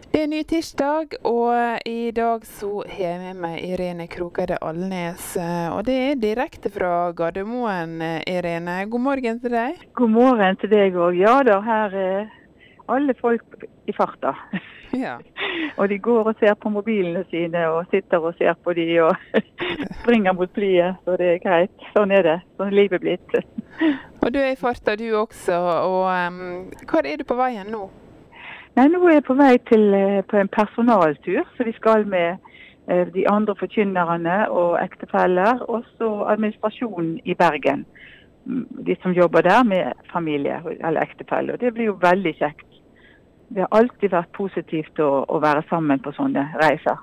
Det ny tirsdag, og i dag så har jeg med meg Irene Krokeide Alnes, og det direkte fra Gardermoen, Irene. God morgen til deg. God morgen til deg også. Ja da, her er alle folk i farta. Ja. Og de går og ser på mobilene sine, og sitter og ser på de, og springer mot flyet, så det er greit. Sånn er det, sånn er livet blitt. Og du er i farta du også, og hvor er du på veien nå? Nei, nå er jeg på vei på en personaltur, så vi skal med de andre forkynnerne og ektefeller, og så administrasjonen i Bergen. De som jobber der med familie eller ektefeller. Det blir jo veldig kjekt. Det har alltid vært positivt å være sammen på sånne reiser.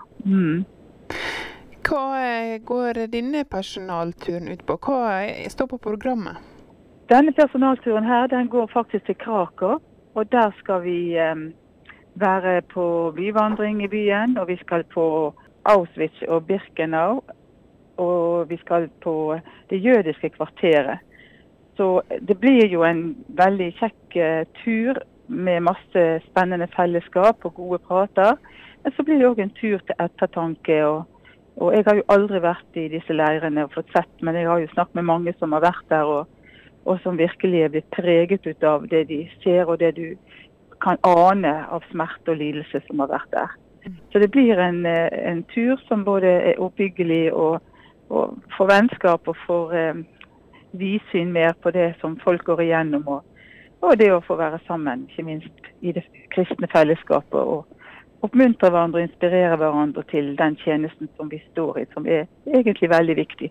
Hva går denne personalturen ut på? Hva står på programmet? Denne personalturen her, den går faktisk til Krakow, og der skal vi være på byvandring i byen, og vi skal på Auschwitz og Birkenau, og vi skal på det jødiske kvarteret. Så det blir jo en veldig kjekk tur med masse spennende fellesskap og gode prater. Men så blir det også en tur til ettertanke, og jeg har jo aldri vært i disse leirene og fått sett, men jeg har jo snakket med mange som har vært der, og som virkelig er blitt preget ut av det de ser, og det du kan ane av smerte og lidelse som har vært der. Så det blir en tur som både er oppbyggelig og for vennskap og for vidsyn mer på det som folk går igjennom, og det å få være sammen, ikke minst i det kristne fellesskapet, og oppmuntre hverandre og inspirere hverandre til den tjenesten som vi står i, som er egentlig veldig viktig.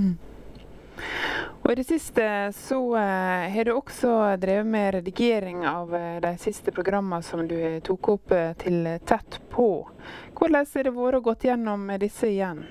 Og i det siste så har du også drevet med redigering av de siste programmene som du tok opp til Tett på. Hvordan har det vært å gått gjennom disse igjen?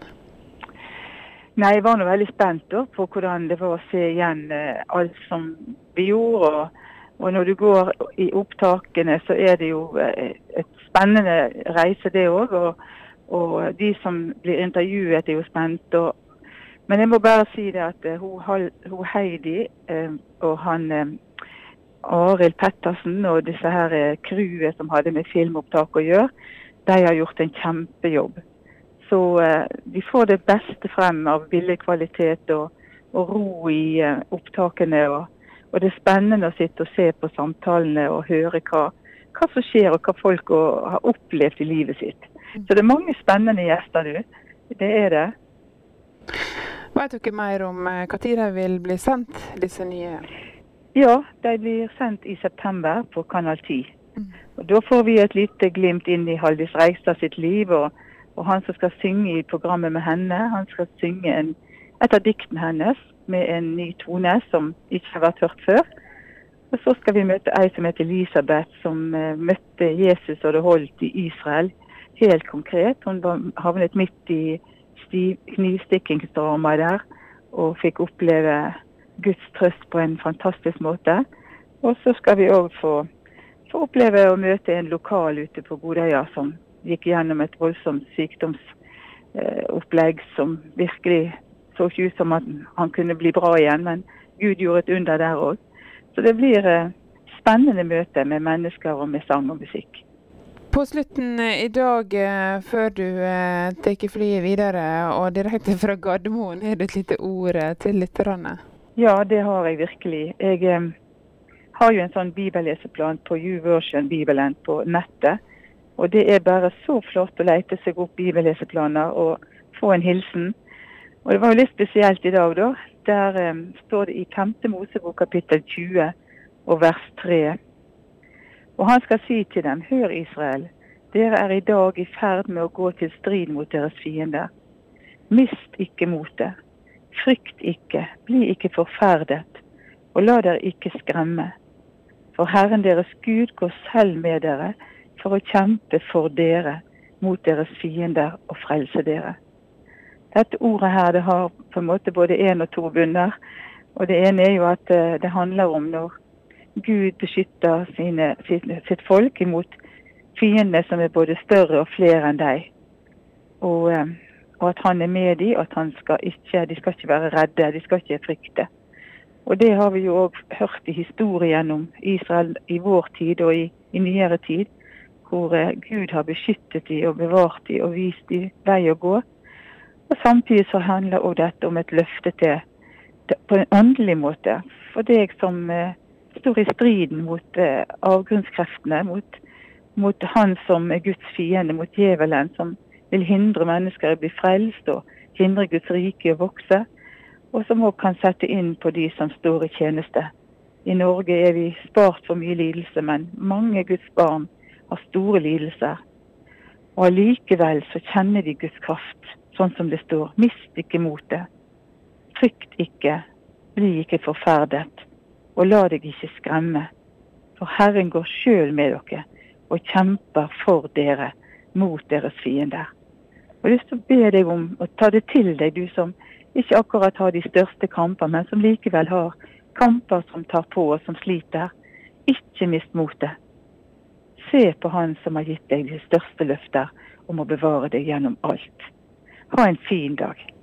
Nei, jeg var nå veldig spent på hvordan det var å se igjen alt som vi gjorde, og når du går i opptakene så er det jo et spennende reise det også, og de som blir intervjuet er jo spent, men jeg må bare si det at hun Heidi og han Arild Pettersen og disse her crewet som hadde med filmopptak å gjøre, de har gjort en kjempejobb. Så de får det beste frem av bildekvalitet og ro i opptakene, og det er spennende å sitte og se på samtalene og høre hva som skjer og hva folk har opplevd i livet sitt. Så det er mange spennende gjester, det er det. Vet dere mer om hva tid de vil bli sendt, disse nye? Ja, de blir sendt i september på Kanal 10. Og da får vi et lite glimt inn i Haldis Reigstad sitt liv, og han som skal synge i programmet med henne, han skal synge et av diktene hennes med en ny tone som ikke har vært hørt før. Og så skal vi møte ei som heter Elisabeth, som møtte Jesus og det holdt i Israel, helt konkret. Hun havnet midt i knivstikkingsdrama der, og fikk oppleve Guds trøst på en fantastisk måte. Og så skal vi også få oppleve å møte en lokal ute på Godøya som gikk gjennom et voldsomt sykdomsopplegg som virkelig så ikke ut som at han kunne bli bra igjen, men Gud gjorde et under der også. Så det blir spennende møte med mennesker og med sang og musikk. På slutten i dag, før du tar flyet videre, og direkte fra Gardermoen, er det et lite ord til lytterne? Ja, det har jeg virkelig. Jeg har jo en sånn bibelleseplan på YouVersion-bibelen på nettet, og det er bare så flott å lete seg opp bibelleseplaner og få en hilsen. Og det var jo litt spesielt i dag da. Der står det i 5. Mosebok kapittel 20 og vers 3. Og han skal si til dem, hør Israel, dere er i dag i ferd med å gå til strid mot deres fiender. Mist ikke motet, frykt ikke, bli ikke forferdet, og la dere ikke skremme. For Herren deres Gud går selv med dere for å kjempe for dere mot deres fiender og frelse dere. Dette ordet her, det har på en måte både 1 og 2 bunner, og det ene er jo at det handler om når Gud beskytter sitt folk imot fiendene som er både større og flere enn deg. Og at han er med dem, og at de skal ikke være redde, de skal ikke frykte. Og det har vi jo også hørt i historien om Israel i vår tid og i nyere tid. hvor Gud har beskyttet de og bevart de og vist de vei å gå. Og samtidig så handler også dette om et løfte på en åndelig måte. For deg som står i striden mot avgrunnskreftene, mot han som er Guds fiende, mot djevelen, som vil hindre mennesker å bli frelst og hindre Guds rike å vokse, og som også kan sette inn på de som står i tjeneste. I Norge er vi spart for mye lidelse, men mange Guds barn har store lidelser. Og allikevel så kjenner de Guds kraft, sånn som det står. Mist ikke motet. Frykt ikke, bli ikke forferdet, og la deg ikke skremme. For Herren går selv med dere, og kjemper for dere, mot deres fiender. Og jeg har lyst til å be deg om å ta det til deg, du som ikke akkurat har de største kamper, men som likevel har kamper som tar på og som sliter. Ikke mist motet. Se på han som har gitt deg de største løfter om å bevare deg gjennom alt. Ha en fin dag.